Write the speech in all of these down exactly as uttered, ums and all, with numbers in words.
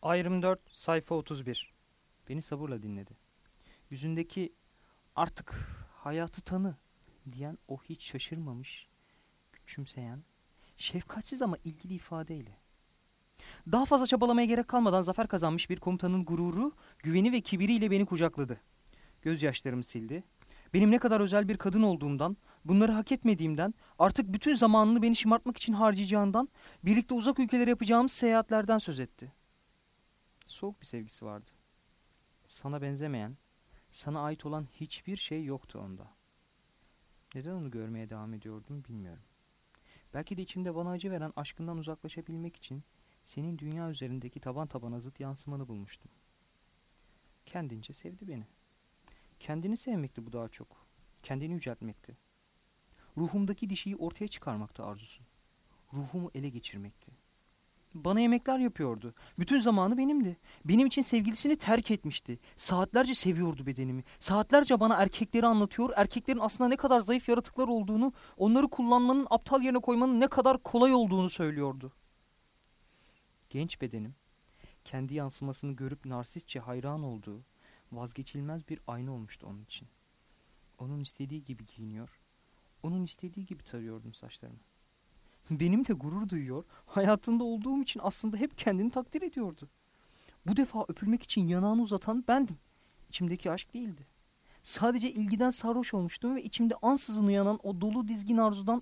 Ayrım dört, sayfa otuz bir. Beni sabırla dinledi. Yüzündeki "artık hayatı tanı" diyen o hiç şaşırmamış, küçümseyen, şefkatsiz ama ilgili ifadeyle. Daha fazla çabalamaya gerek kalmadan zafer kazanmış bir komutanın gururu, güveni ve kibiriyle beni kucakladı. Gözyaşlarımı sildi. Benim ne kadar özel bir kadın olduğumdan, bunları hak etmediğimden, artık bütün zamanını beni şımartmak için harcayacağından, birlikte uzak ülkelere yapacağımız seyahatlerden söz etti. Soğuk bir sevgisi vardı. Sana benzemeyen, sana ait olan hiçbir şey yoktu onda. Neden onu görmeye devam ediyordum bilmiyorum. Belki de içimde bana acı veren aşkından uzaklaşabilmek için senin dünya üzerindeki taban tabana zıt yansımanı bulmuştum. Kendince sevdi beni. Kendini sevmekti bu daha çok. Kendini yüceltmekti. Ruhumdaki dişiyi ortaya çıkarmaktı arzusu. Ruhumu ele geçirmekti. Bana yemekler yapıyordu. Bütün zamanı benimdi. Benim için sevgilisini terk etmişti. Saatlerce seviyordu bedenimi. Saatlerce bana erkekleri anlatıyor, erkeklerin aslında ne kadar zayıf yaratıklar olduğunu, onları kullanmanın, aptal yerine koymanın ne kadar kolay olduğunu söylüyordu. Genç bedenim, kendi yansımasını görüp narsistçe hayran olduğu, vazgeçilmez bir ayna olmuştu onun için. Onun istediği gibi giyiniyor, onun istediği gibi tarıyordum saçlarımı. Benimle gurur duyuyor, hayatında olduğum için aslında hep kendini takdir ediyordu. Bu defa öpülmek için yanağını uzatan bendim. İçimdeki aşk değildi. Sadece ilgiden sarhoş olmuştum ve içimde ansızın uyanan o dolu dizgin arzudan...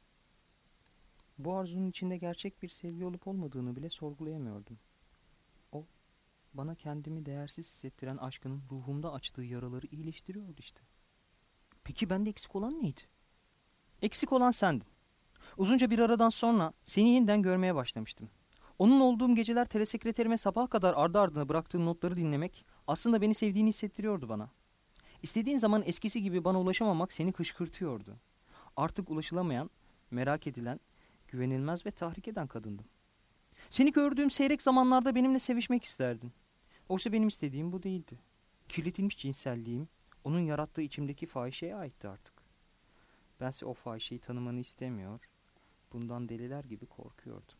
Bu arzunun içinde gerçek bir sevgi olup olmadığını bile sorgulayamıyordum. O, bana kendimi değersiz hissettiren aşkının ruhumda açtığı yaraları iyileştiriyordu işte. Peki bende eksik olan neydi? Eksik olan sendin. Uzunca bir aradan sonra seni yeniden görmeye başlamıştım. Onun olduğum geceler telesekreterime sabaha kadar ardı ardına bıraktığım notları dinlemek aslında beni sevdiğini hissettiriyordu bana. İstediğin zaman eskisi gibi bana ulaşamamak seni kışkırtıyordu. Artık ulaşılamayan, merak edilen, güvenilmez ve tahrik eden kadındım. Seni gördüğüm seyrek zamanlarda benimle sevişmek isterdin. Oysa benim istediğim bu değildi. Kirletilmiş cinselliğim, onun yarattığı içimdeki fahişeye aitti artık. Bense o fahişeyi tanımanı istemiyor, bundan deliler gibi korkuyordum.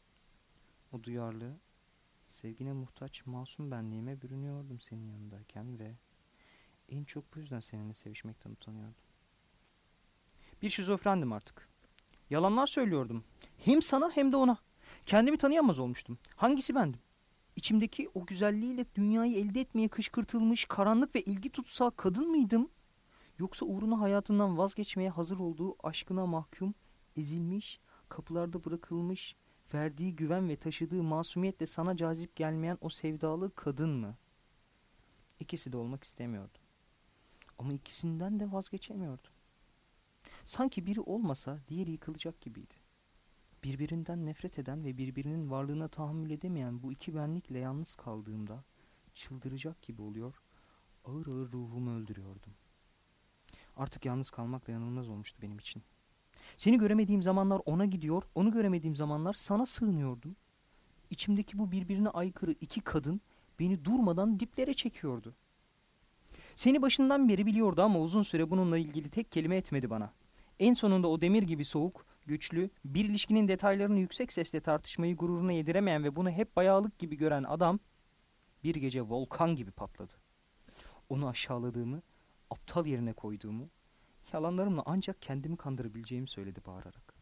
O duyarlı, sevgine muhtaç masum benliğime bürünüyordum senin yanındayken ve en çok bu yüzden seninle sevişmekten utanıyordum. Bir şizofrendim artık. Yalanlar söylüyordum. Hem sana hem de ona. Kendimi tanıyamaz olmuştum. Hangisi bendim? İçimdeki o güzelliğiyle dünyayı elde etmeye kışkırtılmış, karanlık ve ilgi tutsağı kadın mıydım? Yoksa uğruna hayatından vazgeçmeye hazır olduğu aşkına mahkum, ezilmiş, kapılarda bırakılmış, verdiği güven ve taşıdığı masumiyetle sana cazip gelmeyen o sevdalı kadın mı? İkisi de olmak istemiyordum. Ama ikisinden de vazgeçemiyordum. Sanki biri olmasa diğeri yıkılacak gibiydi. Birbirinden nefret eden ve birbirinin varlığına tahammül edemeyen bu iki benlikle yalnız kaldığımda çıldıracak gibi oluyor, ağır ağır ruhumu öldürüyordum. Artık yalnız kalmak dayanılmaz olmuştu benim için. Seni göremediğim zamanlar ona gidiyor, onu göremediğim zamanlar sana sığınıyordum. İçimdeki bu birbirine aykırı iki kadın beni durmadan diplere çekiyordu. Seni başından beri biliyordu ama uzun süre bununla ilgili tek kelime etmedi bana. En sonunda o demir gibi soğuk, güçlü, bir ilişkinin detaylarını yüksek sesle tartışmayı gururuna yediremeyen ve bunu hep bayağılık gibi gören adam bir gece volkan gibi patladı. Onu aşağıladığımı, aptal yerine koyduğumu, yalanlarımla ancak kendimi kandırabileceğimi söyledi bağırarak.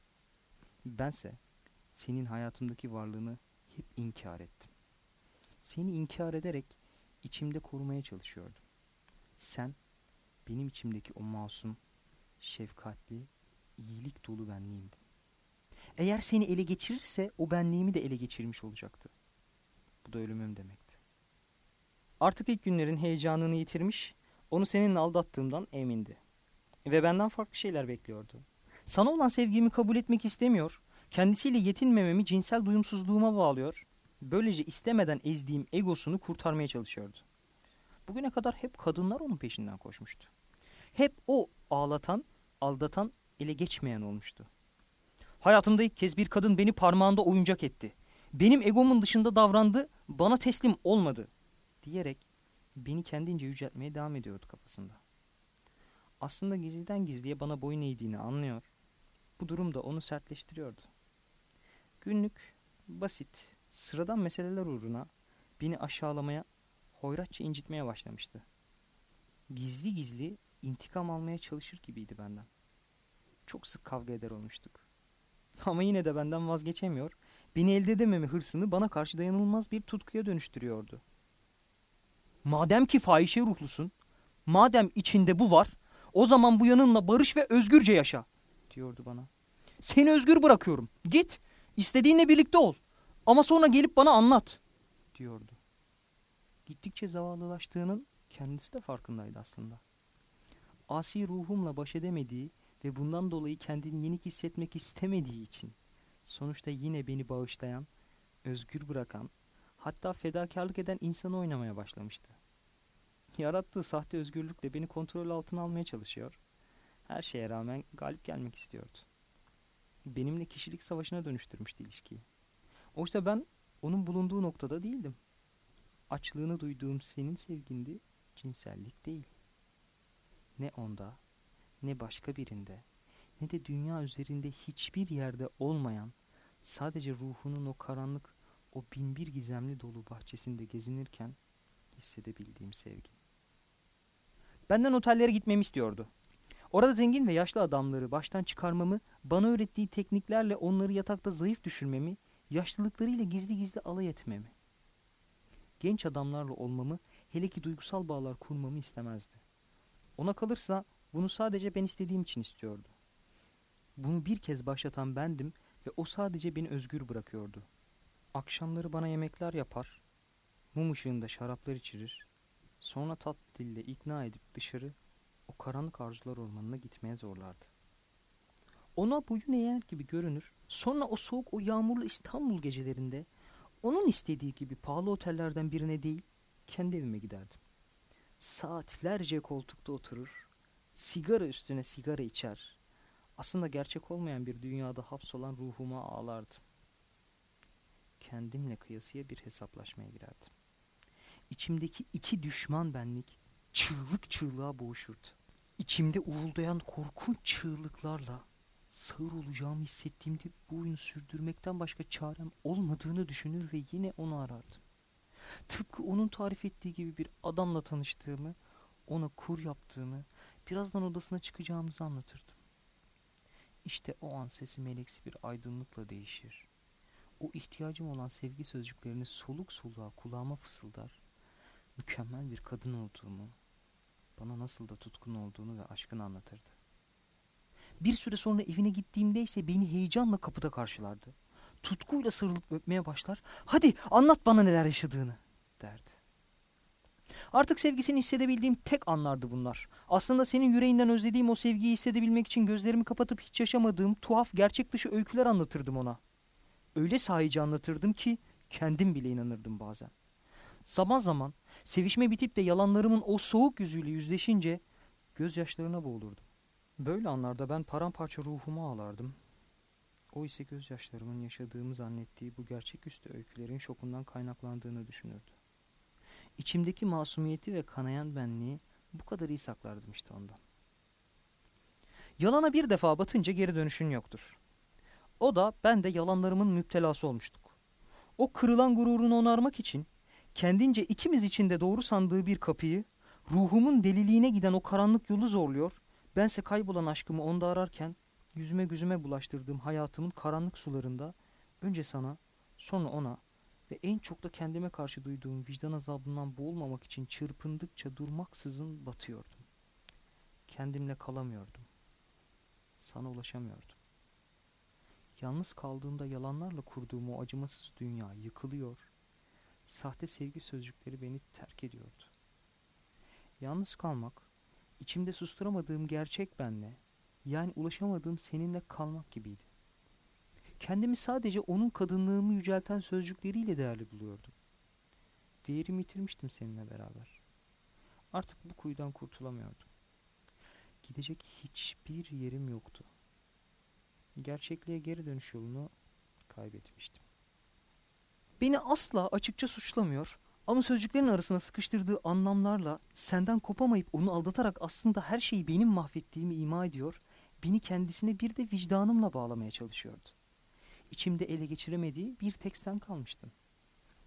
Bense senin hayatımdaki varlığını hep inkar ettim. Seni inkar ederek içimde korumaya çalışıyordum. Sen benim içimdeki o masum, şefkatli, iyilik dolu benliğimdin. Eğer seni ele geçirirse o benliğimi de ele geçirmiş olacaktı. Bu da ölümüm demekti. Artık ilk günlerin heyecanını yitirmiş, onu seninle aldattığımdan emindi. Ve benden farklı şeyler bekliyordu. Sana olan sevgimi kabul etmek istemiyor, kendisiyle yetinmememi cinsel duyumsuzluğuma bağlıyor, böylece istemeden ezdiğim egosunu kurtarmaya çalışıyordu. Bugüne kadar hep kadınlar onun peşinden koşmuştu. Hep o ağlatan, aldatan, ele geçmeyen olmuştu. Hayatımda ilk kez bir kadın beni parmağında oyuncak etti. Benim egomun dışında davrandı, bana teslim olmadı diyerek beni kendince yüceltmeye devam ediyordu kafasında. Aslında gizliden gizliye bana boyun eğdiğini anlıyor. Bu durum da onu sertleştiriyordu. Günlük, basit, sıradan meseleler uğruna beni aşağılamaya, hoyratça incitmeye başlamıştı. Gizli gizli intikam almaya çalışır gibiydi benden. Çok sık kavga eder olmuştuk. Ama yine de benden vazgeçemiyor, beni elde edememe hırsını bana karşı dayanılmaz bir tutkuya dönüştürüyordu. Madem ki fahişe ruhlusun, madem içinde bu var, o zaman bu yanınla barış ve özgürce yaşa, diyordu bana. Seni özgür bırakıyorum. Git, istediğinle birlikte ol. Ama sonra gelip bana anlat, diyordu. Gittikçe zavallılaştığının kendisi de farkındaydı aslında. Asi ruhumla baş edemediği ve bundan dolayı kendini yenik hissetmek istemediği için sonuçta yine beni bağışlayan, özgür bırakan, hatta fedakarlık eden insanı oynamaya başlamıştı. Yarattığı sahte özgürlükle beni kontrol altına almaya çalışıyor. Her şeye rağmen galip gelmek istiyordu. Benimle kişilik savaşına dönüştürmüştü ilişkiyi. Oysa ben onun bulunduğu noktada değildim. Açlığını duyduğum senin sevgindi, cinsellik değil. Ne onda, ne başka birinde, ne de dünya üzerinde hiçbir yerde olmayan, sadece ruhunun o karanlık, o binbir gizemli dolu bahçesinde gezinirken hissedebildiğim sevgi. Benden otellere gitmemi istiyordu. Orada zengin ve yaşlı adamları baştan çıkarmamı, bana öğrettiği tekniklerle onları yatakta zayıf düşürmemi, yaşlılıklarıyla gizli gizli alay etmemi. Genç adamlarla olmamı, hele ki duygusal bağlar kurmamı istemezdi. Ona kalırsa bunu sadece ben istediğim için istiyordu. Bunu bir kez başlatan bendim ve o sadece beni özgür bırakıyordu. Akşamları bana yemekler yapar, mum ışığında şaraplar içirir, sonra tatlı dille ikna edip dışarı, o karanlık arzular ormanına gitmeye zorlardı. Ona boyun eğer gibi görünür, sonra o soğuk, o yağmurlu İstanbul gecelerinde onun istediği gibi pahalı otellerden birine değil, kendi evime giderdim. Saatlerce koltukta oturur, sigara üstüne sigara içer, aslında gerçek olmayan bir dünyada hapsolan ruhuma ağlardım. Kendimle kıyasıya bir hesaplaşmaya girerdim. İçimdeki iki düşman benlik çığlık çığlığa boğuşurdu. İçimde uğuldayan korkunç çığlıklarla sağır olacağımı hissettiğimde bu oyunu sürdürmekten başka çarem olmadığını düşünür ve yine onu arardım. Tıpkı onun tarif ettiği gibi bir adamla tanıştığımı, ona kur yaptığımı, birazdan odasına çıkacağımızı anlatırdım. İşte o an sesim meleksi bir aydınlıkla değişir. O ihtiyacım olan sevgi sözcüklerini soluk soluğa kulağıma fısıldar, mükemmel bir kadın olduğumu, bana nasıl da tutkun olduğunu ve aşkını anlatırdı. Bir süre sonra evine gittiğimde ise beni heyecanla kapıda karşılardı. Tutkuyla sarılıp öpmeye başlar, hadi anlat bana neler yaşadığını, derdi. Artık sevgisini hissedebildiğim tek anlardı bunlar. Aslında senin yüreğinden özlediğim o sevgiyi hissedebilmek için gözlerimi kapatıp hiç yaşamadığım tuhaf gerçek dışı öyküler anlatırdım ona. Öyle sahici anlatırdım ki kendim bile inanırdım bazen. Zaman zaman sevişme bitip de yalanlarımın o soğuk yüzüyle yüzleşince gözyaşlarına boğulurdum. Böyle anlarda ben paramparça ruhumu ağlardım. O ise gözyaşlarımın yaşadığımı zannettiği bu gerçeküstü öykülerin şokundan kaynaklandığını düşünürdü. İçimdeki masumiyeti ve kanayan benliği bu kadar iyi saklardım işte ondan. Yalana bir defa batınca geri dönüşün yoktur. O da ben de yalanlarımın müptelası olmuştuk. O kırılan gururunu onarmak için kendince ikimiz için de doğru sandığı bir kapıyı, ruhumun deliliğine giden o karanlık yolu zorluyor, bense kaybolan aşkımı onda ararken yüzüme gözüme bulaştırdığım hayatımın karanlık sularında önce sana, sonra ona ve en çok da kendime karşı duyduğum vicdan azabından boğulmamak için çırpındıkça durmaksızın batıyordum. Kendimle kalamıyordum. Sana ulaşamıyordum. Yalnız kaldığımda yalanlarla kurduğum o acımasız dünya yıkılıyor, sahte sevgi sözcükleri beni terk ediyordu. Yalnız kalmak, içimde susturamadığım gerçek benle, yani ulaşamadığım seninle kalmak gibiydi. Kendimi sadece onun kadınlığımı yücelten sözcükleriyle değerli buluyordum. Değerimi yitirmiştim seninle beraber. Artık bu kuyudan kurtulamıyordum. Gidecek hiçbir yerim yoktu. Gerçekliğe geri dönüş yolunu kaybetmiştim. Beni asla açıkça suçlamıyor ama sözcüklerin arasına sıkıştırdığı anlamlarla senden kopamayıp onu aldatarak aslında her şeyi benim mahvettiğimi ima ediyor, beni kendisine bir de vicdanımla bağlamaya çalışıyordu. İçimde ele geçiremediği bir tek sen kalmıştın.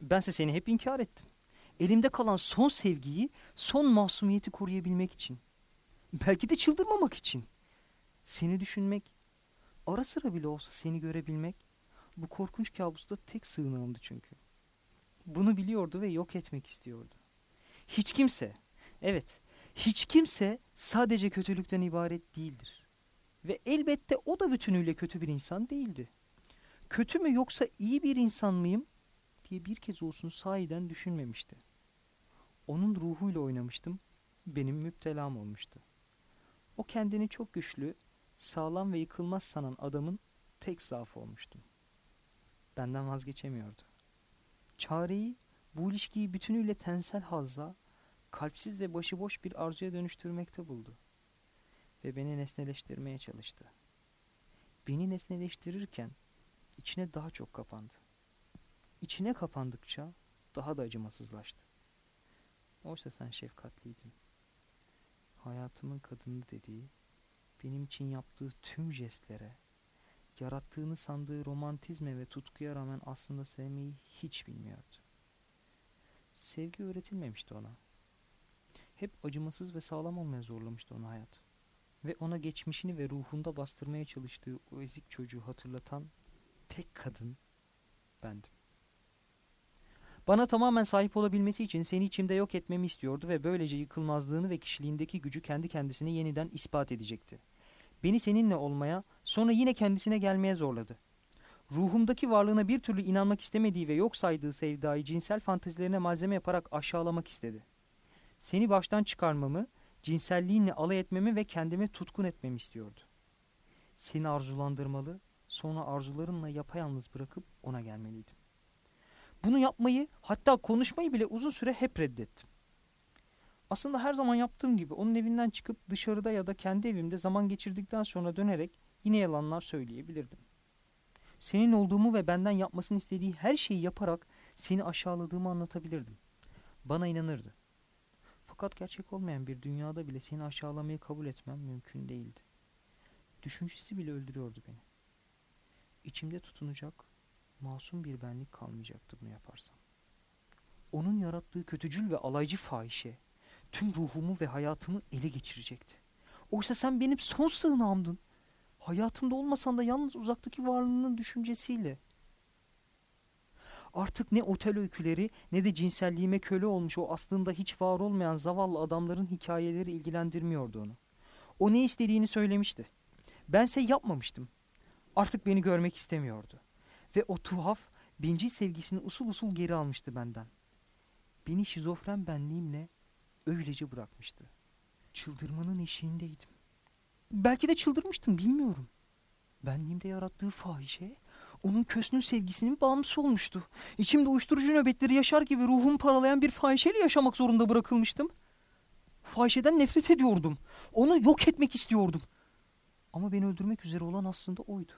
Bense seni hep inkar ettim. Elimde kalan son sevgiyi, son masumiyeti koruyabilmek için. Belki de çıldırmamak için. Seni düşünmek, ara sıra bile olsa seni görebilmek, bu korkunç kabusta tek sığınağımdı çünkü. Bunu biliyordu ve yok etmek istiyordu. Hiç kimse, evet, hiç kimse sadece kötülükten ibaret değildir. Ve elbette o da bütünüyle kötü bir insan değildi. Kötü mü yoksa iyi bir insan mıyım diye bir kez olsun sahiden düşünmemişti. Onun ruhuyla oynamıştım, benim müptelam olmuştu. O kendini çok güçlü, sağlam ve yıkılmaz sanan adamın tek zaafı olmuştum. Benden vazgeçemiyordu. Çareyi, bu ilişkiyi bütünüyle tensel hazza, kalpsiz ve başıboş bir arzuya dönüştürmekte buldu. Ve beni nesneleştirmeye çalıştı. Beni nesneleştirirken içine daha çok kapandı. İçine kapandıkça daha da acımasızlaştı. Oysa sen şefkatliydin. Hayatımın kadını dediği, benim için yaptığı tüm jestlere, yarattığını sandığı romantizme ve tutkuya rağmen aslında sevmeyi hiç bilmiyordu. Sevgi öğretilmemişti ona. Hep acımasız ve sağlam olmaya zorlamıştı onu hayat. Ve ona geçmişini ve ruhunda bastırmaya çalıştığı o ezik çocuğu hatırlatan tek kadın bendim. Bana tamamen sahip olabilmesi için seni içimde yok etmemi istiyordu ve böylece yıkılmazlığını ve kişiliğindeki gücü kendi kendisine yeniden ispat edecekti. Beni seninle olmaya, sonra yine kendisine gelmeye zorladı. Ruhumdaki varlığına bir türlü inanmak istemediği ve yok saydığı sevdayı cinsel fantezilerine malzeme yaparak aşağılamak istedi. Seni baştan çıkarmamı, cinselliğinle alay etmemi ve kendime tutkun etmemi istiyordu. Seni arzulandırmalı, sonra arzularınla yapayalnız bırakıp ona gelmeliydim. Bunu yapmayı, hatta konuşmayı bile uzun süre hep reddettim. Aslında her zaman yaptığım gibi onun evinden çıkıp dışarıda ya da kendi evimde zaman geçirdikten sonra dönerek yine yalanlar söyleyebilirdim. Senin olduğumu ve benden yapmasını istediği her şeyi yaparak seni aşağıladığımı anlatabilirdim. Bana inanırdı. Fakat gerçek olmayan bir dünyada bile seni aşağılamayı kabul etmem mümkün değildi. Düşüncesi bile öldürüyordu beni. İçimde tutunacak, masum bir benlik kalmayacaktı bunu yaparsam. Onun yarattığı kötücül ve alaycı fahişe tüm ruhumu ve hayatımı ele geçirecekti. Oysa sen benim son sığınağımdın. Hayatımda olmasan da yalnız uzaktaki varlığının düşüncesiyle. Artık ne otel öyküleri ne de cinselliğime köle olmuş o aslında hiç var olmayan zavallı adamların hikayeleri ilgilendirmiyordu onu. O ne istediğini söylemişti. Bense yapmamıştım. Artık beni görmek istemiyordu. Ve o tuhaf, bencil sevgisini usul usul geri almıştı benden. Beni şizofren benliğimle öylece bırakmıştı. Çıldırmanın eşiğindeydim. Belki de çıldırmıştım, bilmiyorum. Benliğimde yarattığı fahişe, onun kösnün sevgisinin bağımlısı olmuştu. İçimde uyuşturucu nöbetleri yaşar gibi ruhumu paralayan bir fahişeyle yaşamak zorunda bırakılmıştım. Fahişeden nefret ediyordum. Onu yok etmek istiyordum. Ama beni öldürmek üzere olan aslında oydu.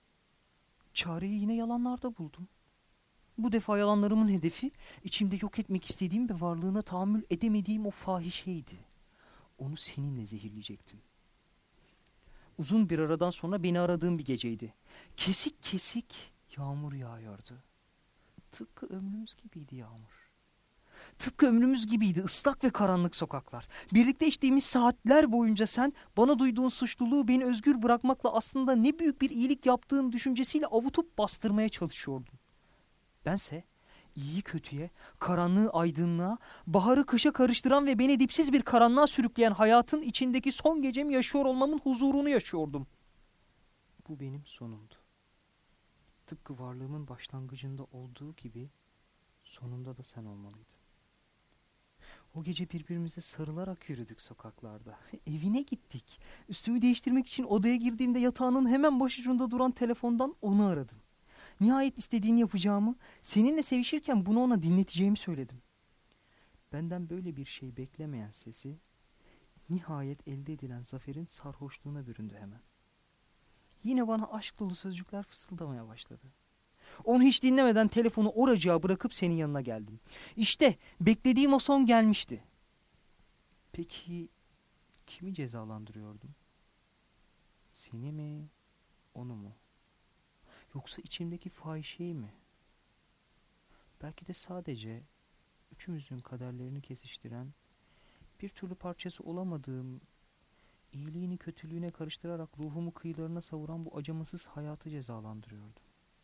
Çareyi yine yalanlarda buldum. Bu defa yalanlarımın hedefi içimde yok etmek istediğim ve varlığına tahammül edemediğim o fahişeydi. Onu seninle zehirleyecektim. Uzun bir aradan sonra beni aradığım bir geceydi. Kesik kesik yağmur yağıyordu. Tıpkı ömrümüz gibiydi yağmur. Tıpkı ömrümüz gibiydi ıslak ve karanlık sokaklar. Birlikte içtiğimiz saatler boyunca sen bana duyduğun suçluluğu beni özgür bırakmakla aslında ne büyük bir iyilik yaptığın düşüncesiyle avutup bastırmaya çalışıyordun. Bense iyiyi kötüye, karanlığı aydınlığa, baharı kışa karıştıran ve beni dipsiz bir karanlığa sürükleyen hayatın içindeki son gecemi yaşıyor olmamın huzurunu yaşıyordum. Bu benim sonumdu. Tıpkı varlığımın başlangıcında olduğu gibi sonunda da sen olmalıydın. O gece birbirimize sarılarak yürüdük sokaklarda. Evine gittik. Üstümü değiştirmek için odaya girdiğimde yatağının hemen başucunda duran telefondan onu aradım. Nihayet istediğini yapacağımı, seninle sevişirken bunu ona dinleteceğimi söyledim. Benden böyle bir şey beklemeyen sesi, nihayet elde edilen zaferin sarhoşluğuna büründü hemen. Yine bana aşk dolu sözcükler fısıldamaya başladı. Onu hiç dinlemeden telefonu oracığa bırakıp senin yanına geldim. İşte beklediğim o son gelmişti. Peki kimi cezalandırıyordum? Seni mi, onu mu? Yoksa içimdeki fahişeyi mi? Belki de sadece üçümüzün kaderlerini kesiştiren, bir türlü parçası olamadığım, iyiliğini kötülüğüne karıştırarak ruhumu kıyılarına savuran bu acımasız hayatı cezalandırıyordu.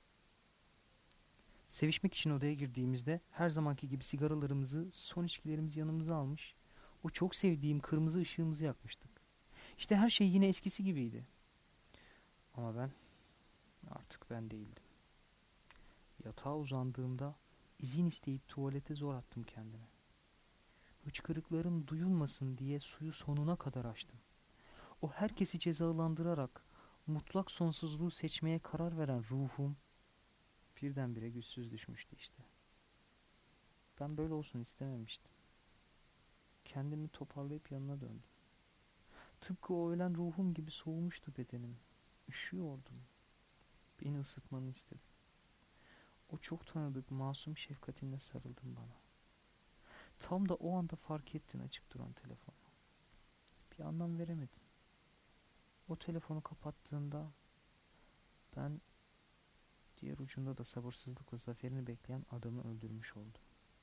Sevişmek için odaya girdiğimizde her zamanki gibi sigaralarımızı, son içkilerimizi yanımıza almış, o çok sevdiğim kırmızı ışığımızı yakmıştık. İşte her şey yine eskisi gibiydi. Ama ben artık ben değildim. Yatağa uzandığımda izin isteyip tuvalete zor attım kendimi. Hıçkırıklarım duyulmasın diye suyu sonuna kadar açtım. O herkesi cezalandırarak mutlak sonsuzluğu seçmeye karar veren ruhum birdenbire güçsüz düşmüştü işte. Ben böyle olsun istememiştim. Kendimi toparlayıp yanına döndüm. Tıpkı o ölen ruhum gibi soğumuştu bedenim. Üşüyordum. Beni ısıtmanı istedim. O çok tanıdık masum şefkatinle sarıldın bana. Tam da o anda fark ettin açık duran telefonu. Bir anlam veremedin. O telefonu kapattığında ben diğer ucunda da sabırsızlıkla zaferini bekleyen adamı öldürmüş oldum.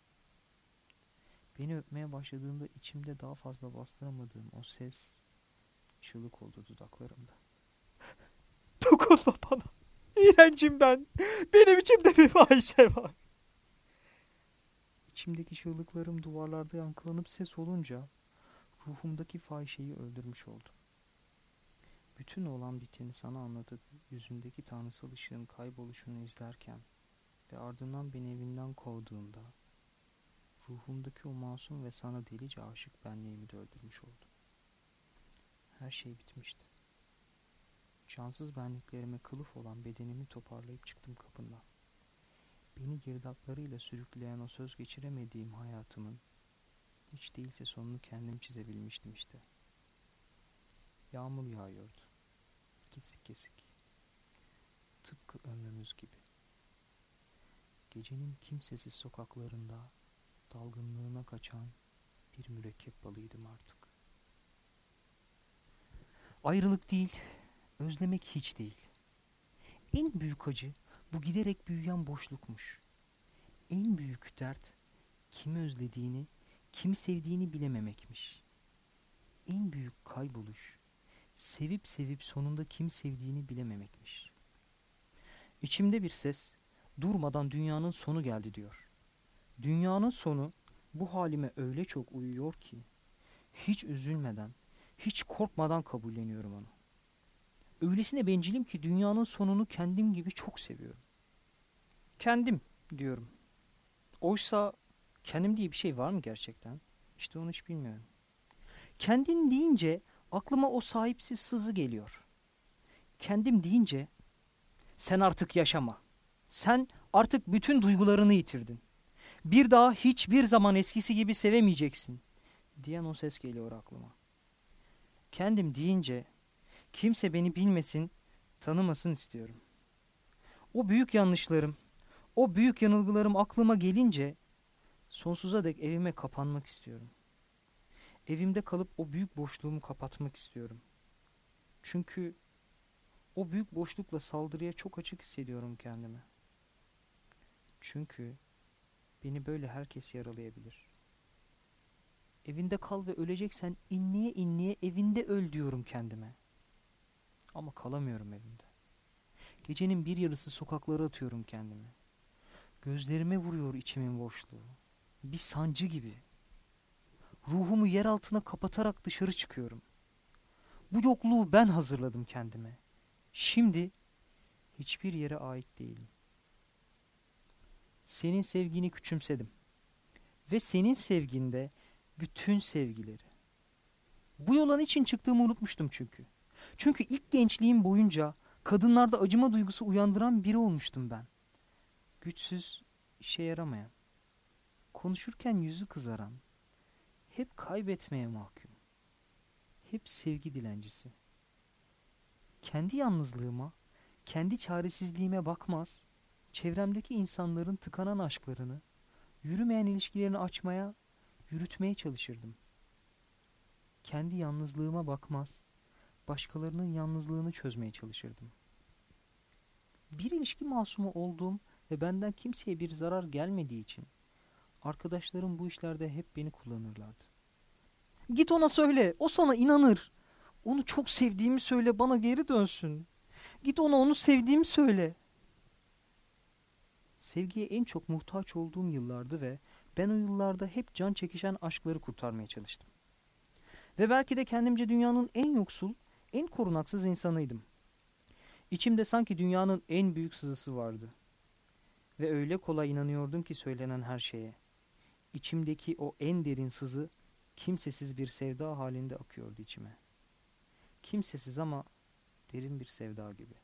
Beni öpmeye başladığında içimde daha fazla bastıramadığım o ses çığlık oldu dudaklarımda. Dokunma bana. İğrencim ben. Benim içimde bir fahişe var. İçimdeki çığlıklarım duvarlarda yankılanıp ses olunca ruhumdaki fahişeyi öldürmüş oldum. Bütün olan biteni sana anlatıp yüzündeki tanrısal ışığın kayboluşunu izlerken ve ardından beni evinden kovduğunda ruhumdaki o masum ve sana delice aşık benliğimi de öldürmüş oldum. Her şey bitmişti. Cansız benliklerime kılıf olan bedenimi toparlayıp çıktım kapından. Beni girdaplarıyla sürükleyen o söz geçiremediğim hayatımın hiç değilse sonunu kendim çizebilmiştim işte. Yağmur yağıyordu. Kesik kesik. Tıpkı ömrümüz gibi. Gecenin kimsesiz sokaklarında dalgınlığına kaçan bir mürekkep balıydım artık. Ayrılık değil, özlemek hiç değil. En büyük acı bu giderek büyüyen boşlukmuş. En büyük dert kimi özlediğini, kimi sevdiğini bilememekmiş. En büyük kayboluş sevip sevip sonunda kimi sevdiğini bilememekmiş. İçimde bir ses durmadan dünyanın sonu geldi diyor. Dünyanın sonu bu halime öyle çok uyuyor ki hiç üzülmeden, hiç korkmadan kabulleniyorum onu. Öylesine bencilim ki dünyanın sonunu kendim gibi çok seviyorum. Kendim diyorum. Oysa kendim diye bir şey var mı gerçekten? İşte onu hiç bilmiyorum. Kendim deyince aklıma o sahipsiz sızı geliyor. Kendim deyince sen artık yaşama. Sen artık bütün duygularını yitirdin. Bir daha hiçbir zaman eskisi gibi sevemeyeceksin diyen o ses geliyor aklıma. Kendim deyince kimse beni bilmesin, tanımasın istiyorum. O büyük yanlışlarım, o büyük yanılgılarım aklıma gelince sonsuza dek evime kapanmak istiyorum. Evimde kalıp o büyük boşluğumu kapatmak istiyorum. Çünkü o büyük boşlukla saldırıya çok açık hissediyorum kendimi. Çünkü beni böyle herkes yaralayabilir. Evinde kal ve öleceksen inleye inleye evinde öl diyorum kendime. Ama kalamıyorum evimde. Gecenin bir yarısı sokaklara atıyorum kendimi. Gözlerime vuruyor içimin boşluğu. Bir sancı gibi. Ruhumu yer altına kapatarak dışarı çıkıyorum. Bu yokluğu ben hazırladım kendime. Şimdi hiçbir yere ait değilim. Senin sevgini küçümsedim. Ve senin sevginde bütün sevgileri. Bu yola için çıktığımı unutmuştum çünkü. Çünkü ilk gençliğim boyunca kadınlarda acıma duygusu uyandıran biri olmuştum ben. Güçsüz, işe yaramayan, konuşurken yüzü kızaran, hep kaybetmeye mahkum, hep sevgi dilencisi. Kendi yalnızlığıma, kendi çaresizliğime bakmaz, çevremdeki insanların tıkanan aşklarını, yürümeyen ilişkilerini açmaya, yürütmeye çalışırdım. Kendi yalnızlığıma bakmaz, başkalarının yalnızlığını çözmeye çalışırdım. Bir ilişki masumu olduğum ve benden kimseye bir zarar gelmediği için arkadaşlarım bu işlerde hep beni kullanırlardı. Git ona söyle, o sana inanır. Onu çok sevdiğimi söyle, bana geri dönsün. Git ona onu sevdiğimi söyle. Sevgiye en çok muhtaç olduğum yıllardı ve ben o yıllarda hep can çekişen aşkları kurtarmaya çalıştım. Ve belki de kendimce dünyanın en yoksul, en korunaksız insanıydım. İçimde sanki dünyanın en büyük sızısı vardı. Ve öyle kolay inanıyordum ki söylenen her şeye. İçimdeki o en derin sızı kimsesiz bir sevda halinde akıyordu içime. Kimsesiz ama derin bir sevda gibi.